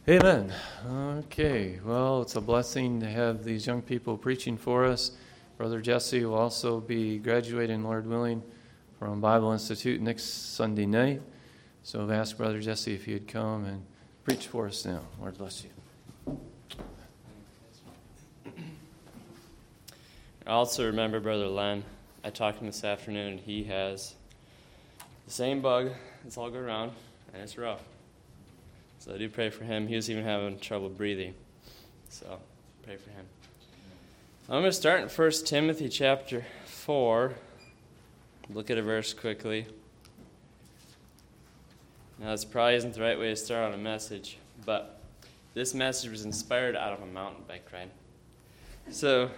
Amen. Okay, well, it's a blessing to have these young people preaching for us. Brother Jesse will also be graduating, Lord willing, from Bible Institute next Sunday night. So I've asked Brother Jesse if he'd come and preach for us now. Lord bless you. I also remember Brother Len. I talked to him this afternoon, and he has the same bug that's all go around, and it's rough. So I do pray for him. He was even having trouble breathing. So pray for him. I'm going to start in 1 Timothy chapter 4. Look at a verse quickly. Now, this probably isn't the right way to start on a message, but this message was inspired out of a mountain bike ride. So,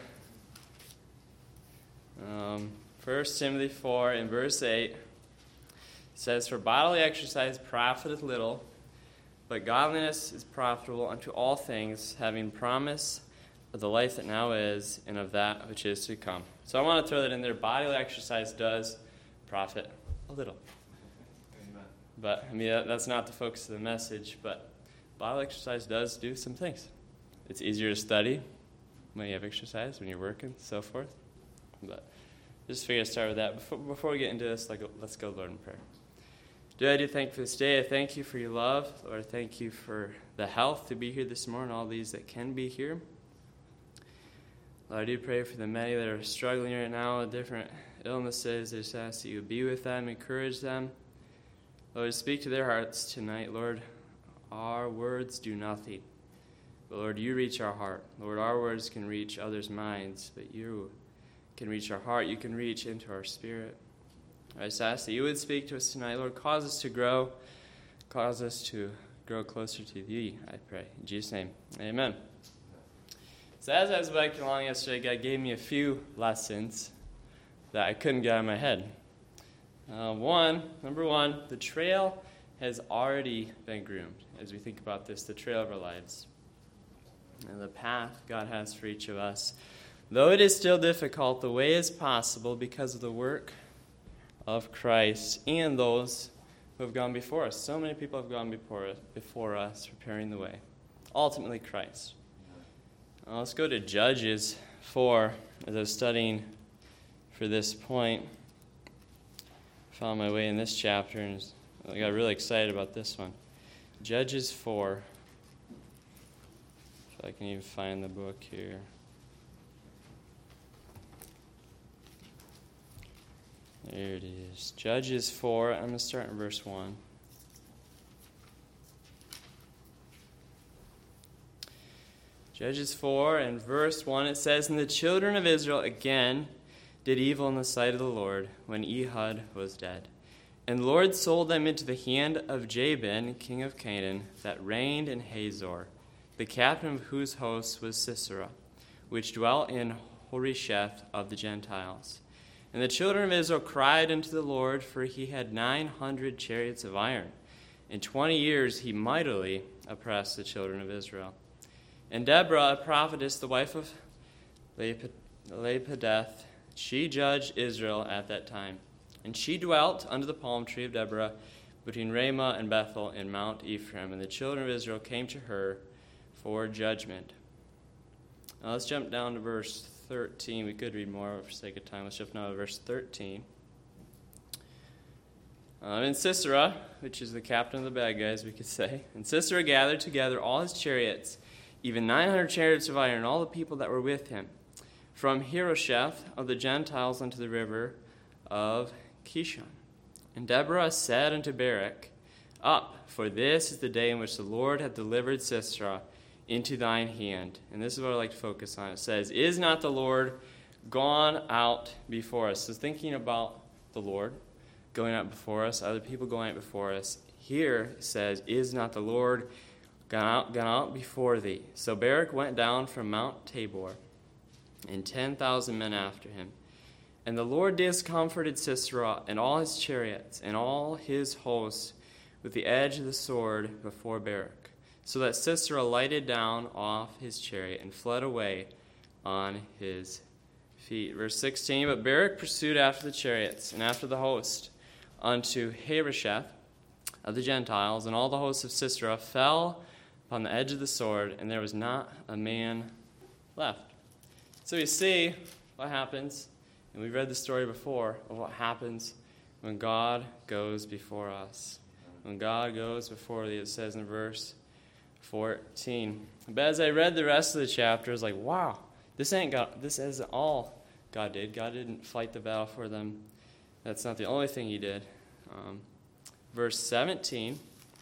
1 Timothy 4 in verse 8 says, "For bodily exercise profiteth little, but godliness is profitable unto all things, having promise of the life that now is, and of that which is to come." So I want to throw that in there. Bodily exercise does profit a little. Amen. But, that's not the focus of the message, but bodily exercise does do some things. It's easier to study when you have exercise, when you're working, so forth. But just figure to start with that. Before we get into this, let's go, Lord, in prayer. Dear, I do thank you for this day. I thank you for your love. Lord, I thank you for the health to be here this morning, all these that can be here. Lord, I do pray for the many that are struggling right now with different illnesses. I just ask that you would be with them, encourage them. Lord, speak to their hearts tonight. Lord, our words do nothing. But Lord, you reach our heart. Lord, our words can reach others' minds, but you can reach our heart. You can reach into our spirit. I just ask that you would speak to us tonight. Lord, cause us to grow. Cause us to grow closer to thee, I pray. In Jesus' name, amen. So as I was biking along yesterday, God gave me a few lessons that I couldn't get out of my head. Number one, the trail has already been groomed. As we think about this, the trail of our lives. And the path God has for each of us. Though it is still difficult, the way is possible because of the work of Christ and those who have gone before us. So many people have gone before us, preparing the way. Ultimately, Christ. Let's go to Judges 4. As I was studying for this point, I found my way in this chapter, and I got really excited about this one. Judges 4. If I can even find the book here. There it is. Judges 4. I'm going to start in verse 1. Judges 4 and verse 1, it says, "And the children of Israel again did evil in the sight of the Lord when Ehud was dead. And the Lord sold them into the hand of Jabin, king of Canaan, that reigned in Hazor, the captain of whose host was Sisera, which dwelt in Horesheth of the Gentiles. And the children of Israel cried unto the Lord, for he had 900 chariots of iron. In 20 years he mightily oppressed the children of Israel. And Deborah, a prophetess, the wife of Lapideth, she judged Israel at that time. And she dwelt under the palm tree of Deborah between Ramah and Bethel in Mount Ephraim. And the children of Israel came to her for judgment." Now let's jump down to verse 13. We could read more for sake of time. Let's jump now to verse 13. And Sisera, which is the captain of the bad guys, we could say, "And Sisera gathered together all his chariots, even 900 chariots of iron, and all the people that were with him, from Harosheth of the Gentiles unto the river of Kishon. And Deborah said unto Barak, Up, for this is the day in which the Lord hath delivered Sisera into thine hand." And this is what I like to focus on. It says, "Is not the Lord gone out before us?" So thinking about the Lord going out before us, other people going out before us. Here it says, "Is not the Lord gone out before thee?" So Barak went down from Mount Tabor, and 10,000 men after him. And the Lord discomforted Sisera and all his chariots and all his hosts with the edge of the sword before Barak, so that Sisera lighted down off his chariot and fled away on his feet. Verse 16, "But Barak pursued after the chariots and after the host unto Harosheth of the Gentiles, and all the hosts of Sisera fell upon the edge of the sword, and there was not a man left. So we see what happens, and we've read the story before of what happens when God goes before us. When God goes before thee, it says in verse 14. But as I read the rest of the chapter, I was like, wow, this isn't all God did. God didn't fight the battle for them. That's not the only thing he did. Verse 17.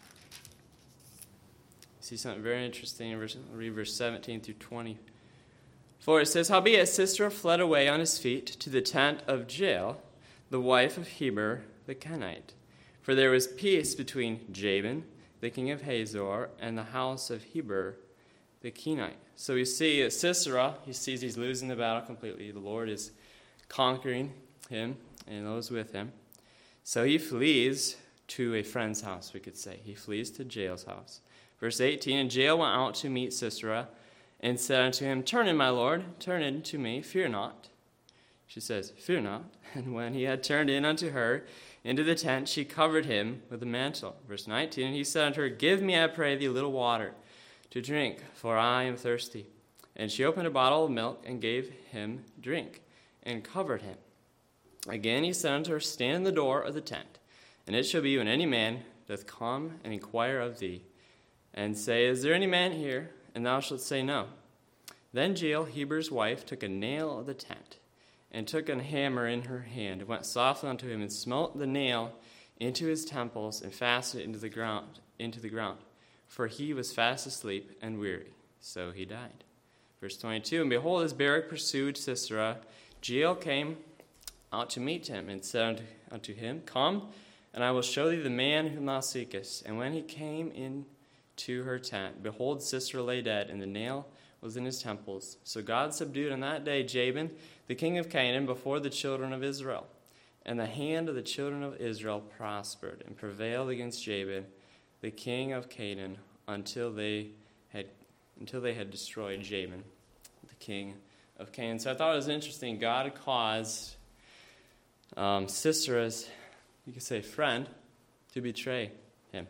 See something very interesting. Read verse 17 through 20. For it says, Howbeit Sisera fled away on his feet to the tent of Jael, the wife of Heber the Kenite. For there was peace between Jabin, the king of Hazor, and the house of Heber the Kenite. So we see that Sisera, he sees he's losing the battle completely. The Lord is conquering him and those with him. So he flees to a friend's house, we could say. He flees to Jael's house. Verse 18, And Jael went out to meet Sisera, and said unto him, Turn in, my lord, turn in to me, fear not. She says, Fear not. And when he had turned in unto her into the tent, she covered him with a mantle. Verse 19, And he said unto her, Give me, I pray thee, a little water to drink, for I am thirsty. And she opened a bottle of milk, and gave him drink, and covered him. Again he said unto her, Stand in the door of the tent, and it shall be when any man doth come and inquire of thee, and say, Is there any man here? And thou shalt say, No. Then Jael, Heber's wife, took a nail of the tent, and took a hammer in her hand, and went softly unto him, and smote the nail into his temples, and fastened it into the ground. For he was fast asleep and weary. So he died. Verse 22, And behold, as Barak pursued Sisera, Jael came out to meet him, and said unto him, Come, and I will show thee the man whom thou seekest. And when he came in to her tent, behold, Sisera lay dead, and the nail was in his temples. So God subdued on that day Jabin, the king of Canaan, before the children of Israel. And the hand of the children of Israel prospered, and prevailed against Jabin, the king of Canaan, until they had destroyed Jabin, the king of Canaan. So I thought it was interesting. God caused Sisera's, you could say, friend to betray him.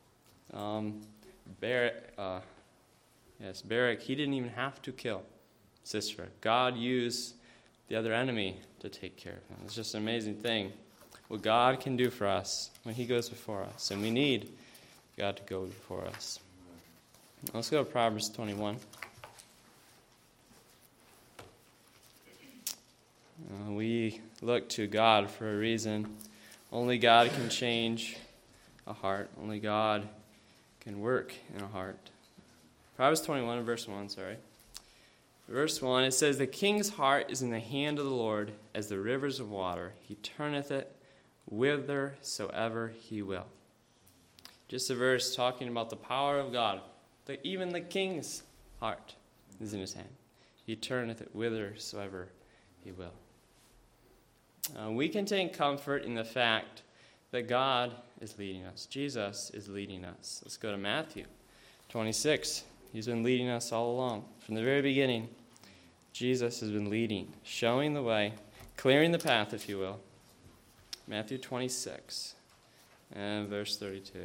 Barak, he didn't even have to kill Sisera. God used the other enemy to take care of him. It's just an amazing thing what God can do for us when he goes before us. And we need God to go before us. Let's go to Proverbs 21. We look to God for a reason. Only God can change a heart. Only God can work in a heart. Proverbs 21, verse 1, Verse 1, it says, The king's heart is in the hand of the Lord as the rivers of water. He turneth it whithersoever he will. Just a verse talking about the power of God. That even the king's heart is in his hand. He turneth it whithersoever he will. We can take comfort in the fact that God is leading us. Jesus is leading us. Let's go to Matthew 26. He's been leading us all along. From the very beginning, Jesus has been leading, showing the way, clearing the path, if you will. Matthew 26 and verse 32.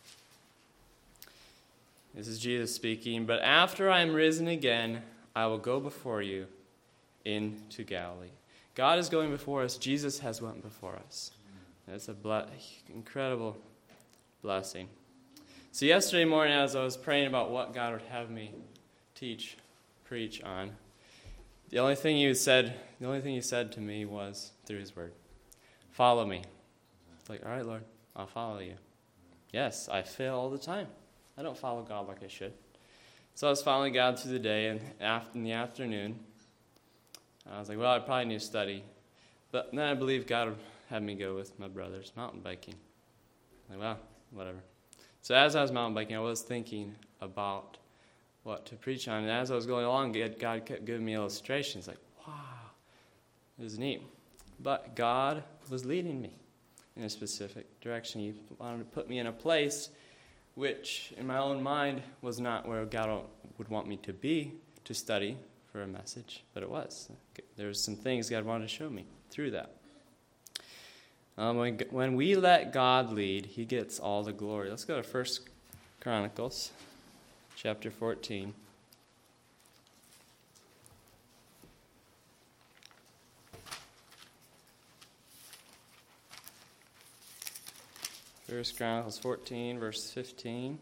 This is Jesus speaking. But after I am risen again, I will go before you into Galilee. God is going before us. Jesus has went before us. That's an incredible blessing. So yesterday morning, as I was praying about what God would have me preach on, the only thing he said to me was through his word, follow me. It's like, all right, Lord, I'll follow you. Yes, I fail all the time. I don't follow God like I should. So I was following God through the day, and in the afternoon, I was like, well, I probably need to study. But then I believe God would have me go with my brothers mountain biking. I'm like, well, whatever. So as I was mountain biking, I was thinking about what to preach on. And as I was going along, God kept giving me illustrations. Like, wow, it was neat. But God was leading me in a specific direction. He wanted to put me in a place which, in my own mind, was not where God would want me to be to study for a message. But it was. There were some things God wanted to show me through that. When we let God lead, he gets all the glory. Let's go to 1 Chronicles chapter 14. First Chronicles 14, verse 15.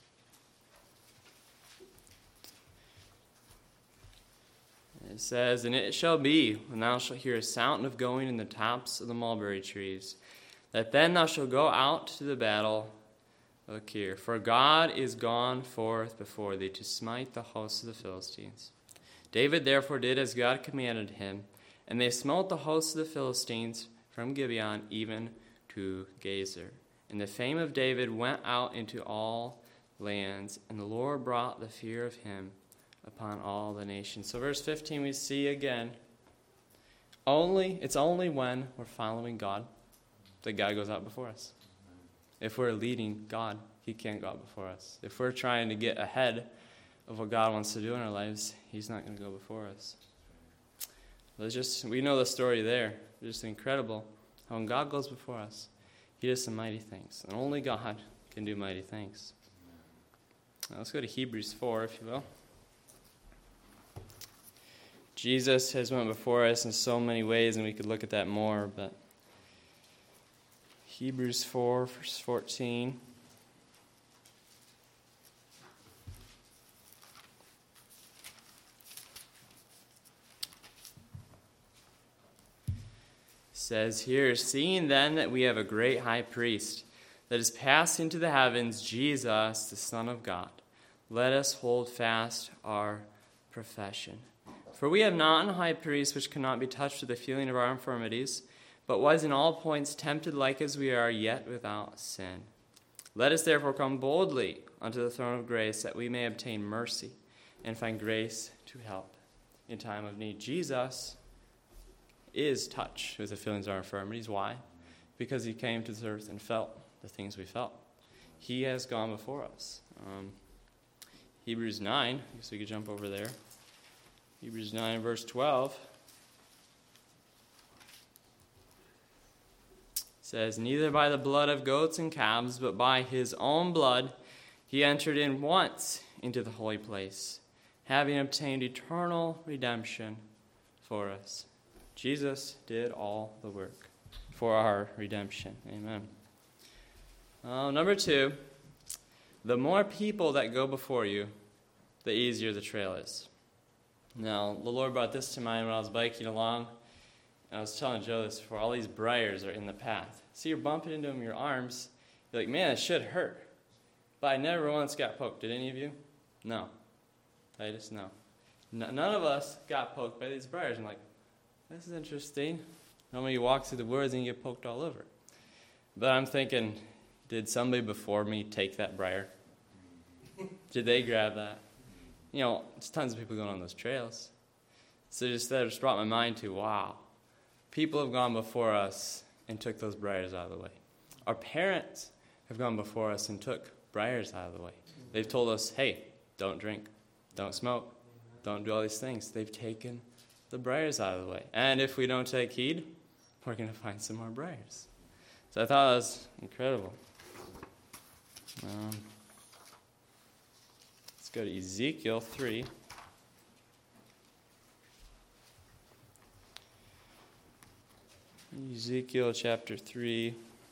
It says, "And it shall be, when thou shalt hear a sound of going in the tops of the mulberry trees, that then thou shalt go out to the battle of Kir. For God is gone forth before thee to smite the hosts of the Philistines. David therefore did as God commanded him, and they smote the hosts of the Philistines from Gibeon even to Gezer. And the fame of David went out into all lands, and the Lord brought the fear of him upon all the nations." So verse 15 we see again, it's only when we're following God that God goes out before us. If we're leading God, he can't go out before us. If we're trying to get ahead of what God wants to do in our lives, he's not going to go before us. We know the story there. It's just incredible how when God goes before us, he does some mighty things. And only God can do mighty things. Now let's go to Hebrews 4, if you will. Jesus has went before us in so many ways, and we could look at that more, but Hebrews 4, verse 14. Says here, "Seeing then that we have a great high priest that is passed into the heavens, Jesus, the Son of God, let us hold fast our profession. For we have not a high priest which cannot be touched with the feeling of our infirmities, but was in all points tempted like as we are, yet without sin. Let us therefore come boldly unto the throne of grace, that we may obtain mercy and find grace to help in time of need." Jesus is touched with the feelings of our infirmities. Why? Because he came to this earth and felt the things we felt. He has gone before us. Hebrews 9, I guess we could jump over there. Hebrews 9, verse 12. Says, "Neither by the blood of goats and calves, but by his own blood he entered in once into the holy place, having obtained eternal redemption for us." Jesus did all the work for our redemption. Amen. Number 2, the more people that go before you, the easier the trail is. Now, the Lord brought this to mind when I was biking along. And I was telling Joe this before. All these briars are in the path. See, you're bumping into them in your arms. You're like, man, it should hurt. But I never once got poked. Did any of you? No. Titus, no. None of us got poked by these briars. I'm like, this is interesting. Normally you walk through the woods and you get poked all over. But I'm thinking, did somebody before me take that briar? Did they grab that? You know, there's tons of people going on those trails. So that just brought my mind to, wow, people have gone before us and took those briars out of the way. Our parents have gone before us and took briars out of the way. They've told us, hey, don't drink, don't smoke, don't do all these things. They've taken the briars out of the way. And if we don't take heed, we're going to find some more briars. So I thought that was incredible. Let's go to Ezekiel 3. Ezekiel chapter 3.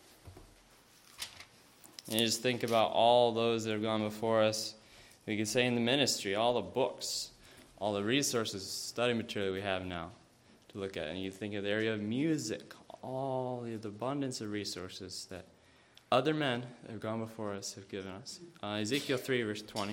And you just think about all those that have gone before us. We could say in the ministry, all the books, all the resources, study material we have now to look at. And you think of the area of music, all the abundance of resources that other men that have gone before us have given us. Ezekiel 3, verse 20.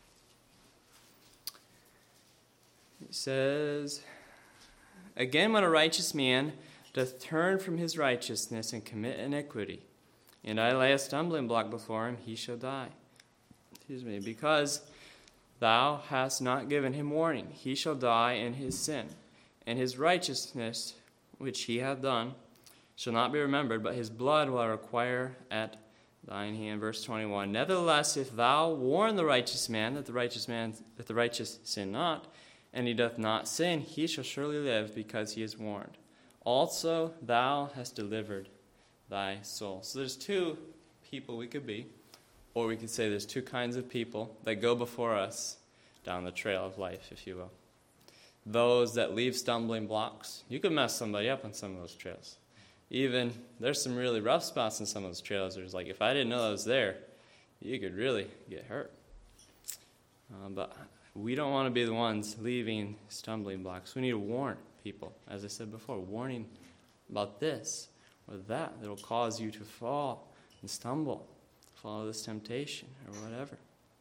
It says, "Again, when a righteous man doth turn from his righteousness and commit iniquity, and I lay a stumbling block before him, he shall die. Because thou hast not given him warning, he shall die in his sin, and his righteousness which he hath done shall not be remembered, but his blood will I require at thine hand." Verse 21, "Nevertheless, if thou warn the righteous man, that the righteous sin not, and he doth not sin, he shall surely live, because he is warned. Also thou hast delivered thy soul." So there's two people we could be. Or we could say there's two kinds of people that go before us down the trail of life, if you will. Those that leave stumbling blocks. You could mess somebody up on some of those trails. Even, there's some really rough spots in some of those trails. There's like, if I didn't know that was there, you could really get hurt. But we don't want to be the ones leaving stumbling blocks. We need to warn people, as I said before, warning about this or that will cause you to fall and stumble, follow this temptation or whatever.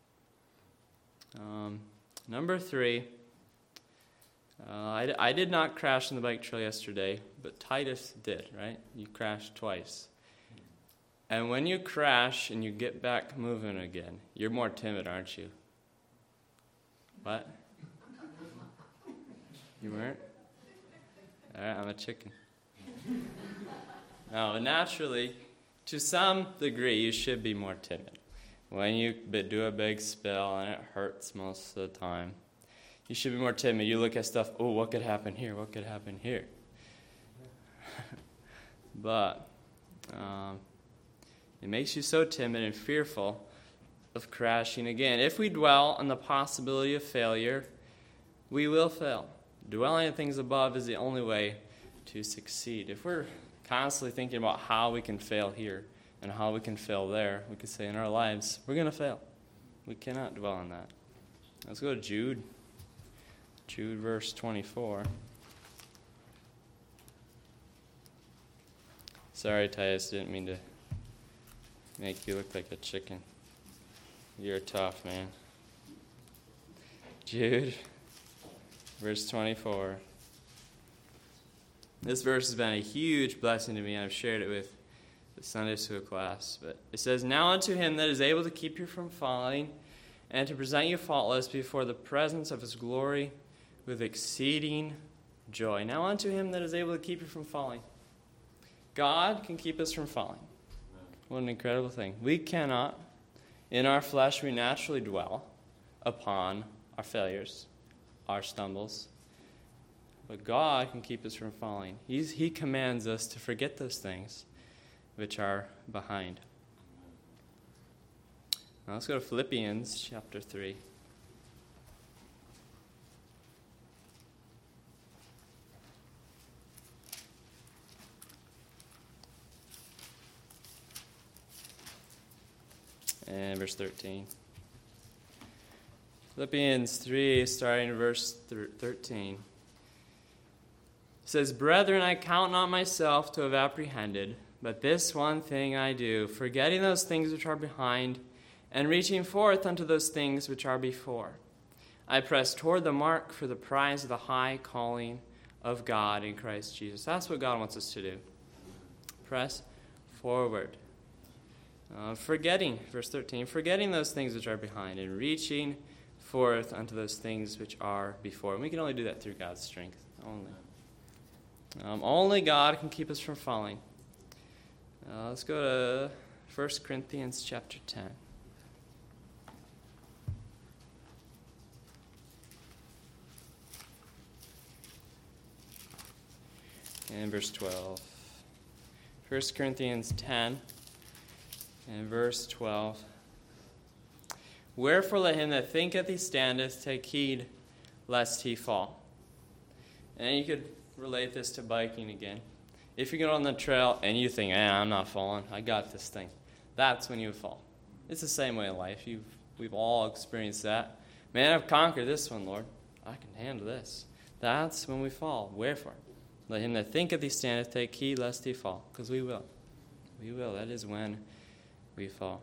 Number 3, I did not crash on the bike trail yesterday, but Titus did, right? You crashed twice. And when you crash and you get back moving again, you're more timid, aren't you? What? You weren't? All right, I'm a chicken. No, naturally, to some degree, you should be more timid. When you do a big spill and it hurts most of the time, you should be more timid. You look at stuff, oh, what could happen here? What could happen here? But it makes you so timid and fearful of crashing again. If we dwell on the possibility of failure, we will fail. Dwelling on things above is the only way to succeed. If we're constantly thinking about how we can fail here and how we can fail there, we could say in our lives, we're going to fail. We cannot dwell on that. Let's go to Jude. Jude verse 24. Sorry, Titus, didn't mean to make you look like a chicken. You're tough, man. Jude, verse 24. This verse has been a huge blessing to me, and I've shared it with the Sunday school class. But it says, "Now unto him that is able to keep you from falling, and to present you faultless before the presence of his glory with exceeding joy." Now unto him that is able to keep you from falling. God can keep us from falling. What an incredible thing. We cannot. In our flesh, we naturally dwell upon our failures, our stumbles. But God can keep us from falling. He commands us to forget those things which are behind. Now let's go to Philippians chapter 3. And verse 13. Philippians 3, starting in verse 13. It says, "Brethren, I count not myself to have apprehended, but this one thing I do, forgetting those things which are behind, and reaching forth unto those things which are before. I press toward the mark for the prize of the high calling of God in Christ Jesus." That's what God wants us to do. Press forward. Forgetting, verse 13, forgetting those things which are behind and reaching forth unto those things which are before. And we can only do that through God's strength. Only God can keep us from falling. Let's go to 1 Corinthians chapter 10. And verse 12. 1 Corinthians 10. And verse 12. "Wherefore let him that thinketh he standeth take heed lest he fall." And you could relate this to biking again. If you get on the trail and you think, I'm not falling, I got this thing, that's when you fall. It's the same way in life. We've all experienced that. Man, I've conquered this one, Lord. I can handle this. That's when we fall. Wherefore? Let him that thinketh he standeth take heed lest he fall. Because we will. We will. That is when we fall.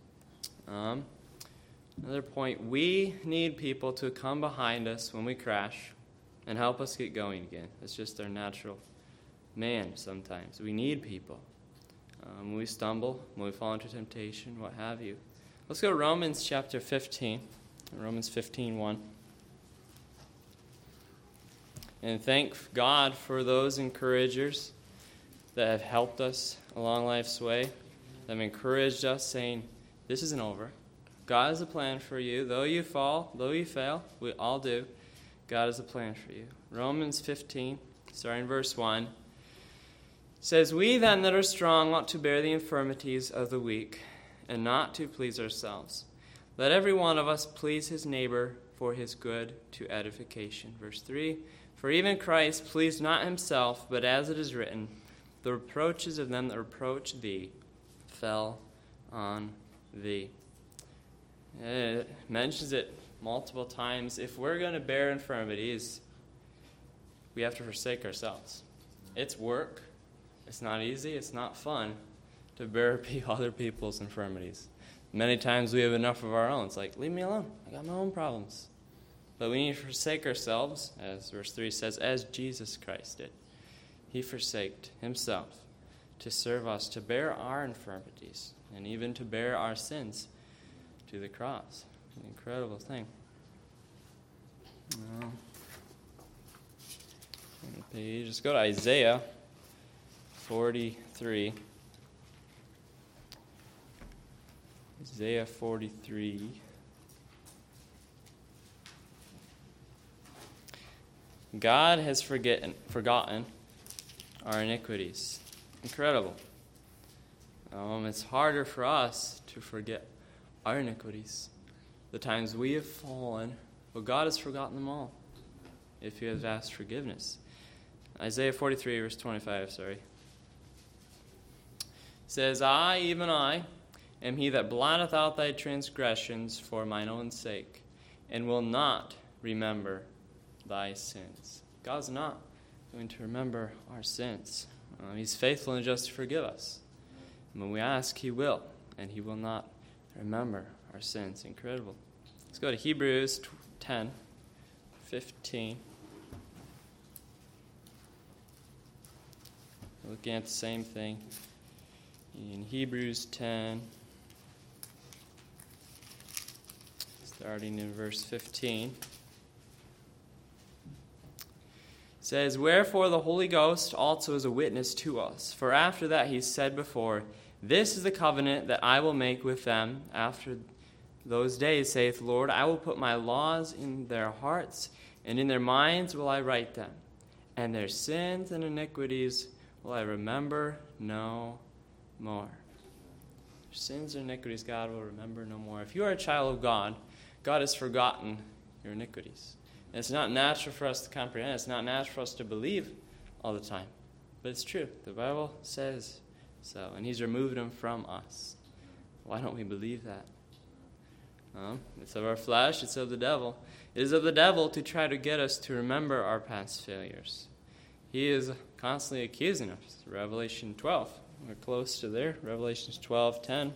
Another point, we need people to come behind us when we crash and help us get going again. It's just our natural man sometimes. We need people. When we stumble, when we fall into temptation, what have you. Let's go to Romans chapter 15. Romans 15:1. And thank God for those encouragers that have helped us along life's way, that have encouraged us, saying, this isn't over. God has a plan for you. Though you fall, though you fail, we all do, God has a plan for you. Romans 15, starting verse 1, says, "We then that are strong ought to bear the infirmities of the weak, and not to please ourselves. Let every one of us please his neighbor for his good to edification. Verse 3, for even Christ pleased not himself, but as it is written, the reproaches of them that reproach thee fell on thee. It mentions it multiple times. If we're going to bear infirmities, we have to forsake ourselves. It's work. It's not easy. It's not fun to bear other people's infirmities. Many times we have enough of our own. It's like, leave me alone. I got my own problems. But we need to forsake ourselves, as verse 3 says, as Jesus Christ did. He forsaked himself to serve us, to bear our infirmities, and even to bear our sins to the cross. An incredible thing. Just go to Isaiah 43. Isaiah 43. God has forgotten our iniquities. Incredible. It's harder for us to forget our iniquities, the times we have fallen, but God has forgotten them all if He has asked forgiveness. Isaiah 43, verse 25, says, I, even I, am he that blotteth out thy transgressions for mine own sake, and will not remember thy sins. God's not going to remember our sins. He's faithful and just to forgive us. And when we ask, He will, and He will not remember our sins. Incredible. Let's go to Hebrews 10:15. Looking at the same thing. In Hebrews 10, starting in verse 15. It says, wherefore the Holy Ghost also is a witness to us. For after that he said before, this is the covenant that I will make with them after those days, saith the Lord. I will put my laws in their hearts, and in their minds will I write them. And their sins and iniquities will I remember no more. Your sins and iniquities God will remember no more. If you are a child of God, God has forgotten your iniquities. And it's not natural for us to comprehend. It's not natural for us to believe all the time. But it's true. The Bible says so. And He's removed them from us. Why don't we believe that? It's of our flesh. It's of the devil. It is of the devil to try to get us to remember our past failures. He is constantly accusing us. Revelation 12. We're close to there. Revelation 12:10.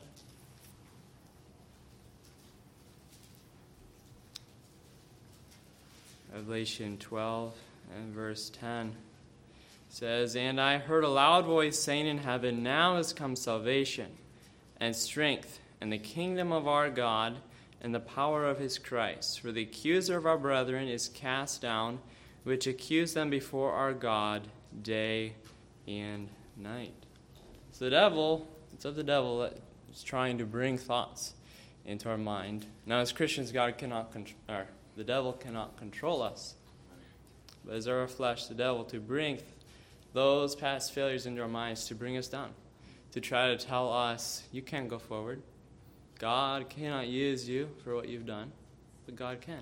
Revelation 12 and verse 10 says, and I heard a loud voice saying in heaven, now is come salvation and strength and the kingdom of our God and the power of His Christ. For the accuser of our brethren is cast down, which accused them before our God day and night. So the devil, it's of the devil that is trying to bring thoughts into our mind. Now as Christians, the devil cannot control us. But it's our flesh, the devil, to bring those past failures into our minds, to bring us down, to try to tell us, you can't go forward. God cannot use you for what you've done, but God can.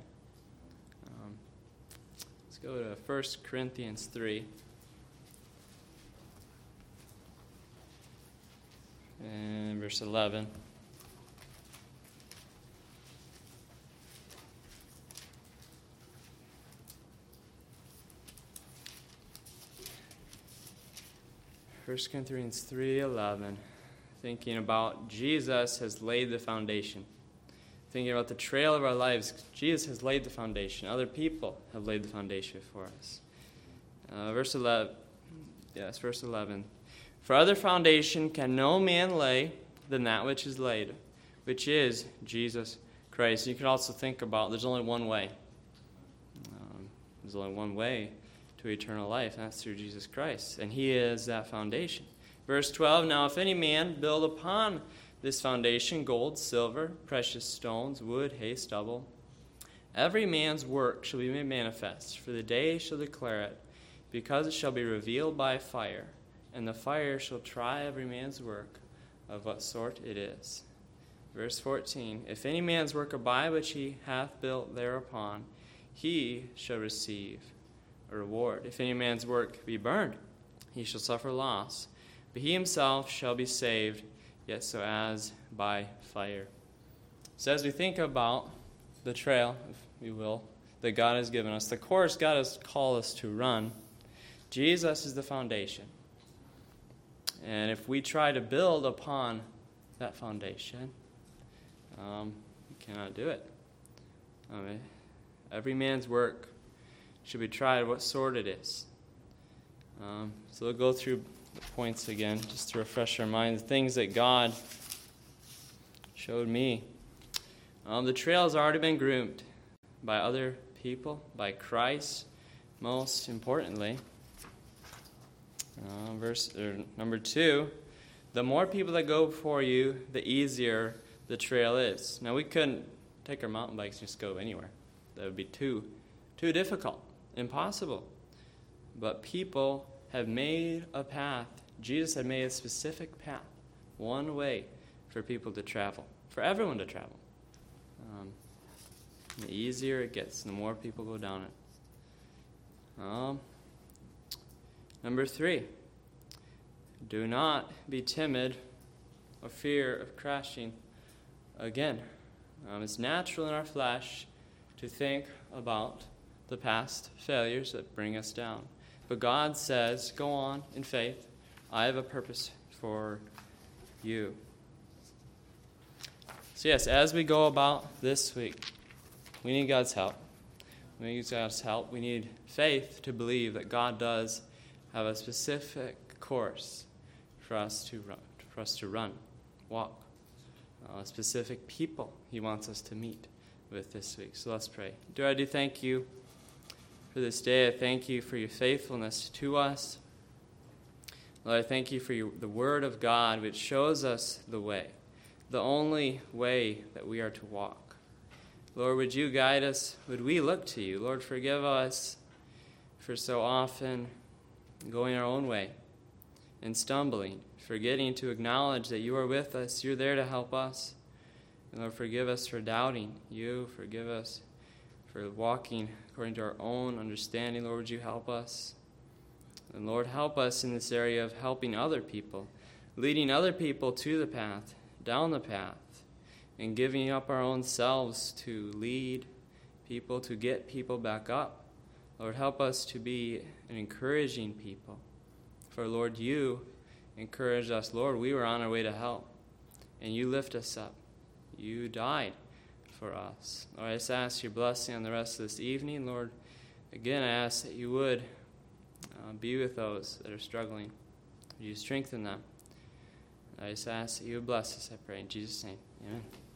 Let's go to 1 Corinthians 3. And verse 11. First Corinthians 3:11, thinking about Jesus has laid the foundation. Thinking about the trail of our lives, Jesus has laid the foundation. Other people have laid the foundation for us. Verse 11. For other foundation can no man lay than that which is laid, which is Jesus Christ. You can also think about there's only one way. There's only one way to eternal life, and that's through Jesus Christ. And He is that foundation. Verse 12, now if any man build upon this foundation gold, silver, precious stones, wood, hay, stubble, every man's work shall be made manifest, for the day shall declare it, because it shall be revealed by fire, and the fire shall try every man's work of what sort it is. Verse 14, if any man's work abide which he hath built thereupon, he shall receive a reward. If any man's work be burned, he shall suffer loss, but he himself shall be saved, yet so as by fire. So as we think about the trail, if we will, that God has given us, the course God has called us to run, Jesus is the foundation. And if we try to build upon that foundation, we cannot do it. Every man's work should be tried what sort it is. So we'll go through the points again, just to refresh our minds, things that God showed me. The trail has already been groomed by other people, by Christ, most importantly. Number 2, the more people that go before you, the easier the trail is. Now, we couldn't take our mountain bikes and just go anywhere. That would be too difficult, impossible. But people have made a path. Jesus had made a specific path, one way for people to travel, for everyone to travel. The easier it gets, the more people go down it. Number 3, do not be timid or fear of crashing again. It's natural in our flesh to think about the past failures that bring us down. But God says, go on in faith. I have a purpose for you. So yes, as we go about this week, we need God's help. We need God's help. We need faith to believe that God does have a specific course for us to run, walk. Specific people He wants us to meet with this week. So let's pray. Dear, I do thank you for this day. I thank you for your faithfulness to us. Lord, I thank you for the Word of God, which shows us the way, the only way that we are to walk. Lord, would you guide us? Would we look to you? Lord, forgive us for so often going our own way and stumbling, forgetting to acknowledge that you are with us. You're there to help us. And Lord, forgive us for doubting you. Forgive us for walking according to our own understanding. Lord, would you help us? And Lord, help us in this area of helping other people, leading other people to the path, down the path, and giving up our own selves to lead people, to get people back up. Lord, help us to be an encouraging people. For Lord, you encouraged us. Lord, we were on our way to hell, and you lift us up. You died for us. Lord, I just ask your blessing on the rest of this evening. Lord, again, I ask that you would be with those that are struggling. You strengthen them. I just ask that you would bless us, I pray. In Jesus' name, amen.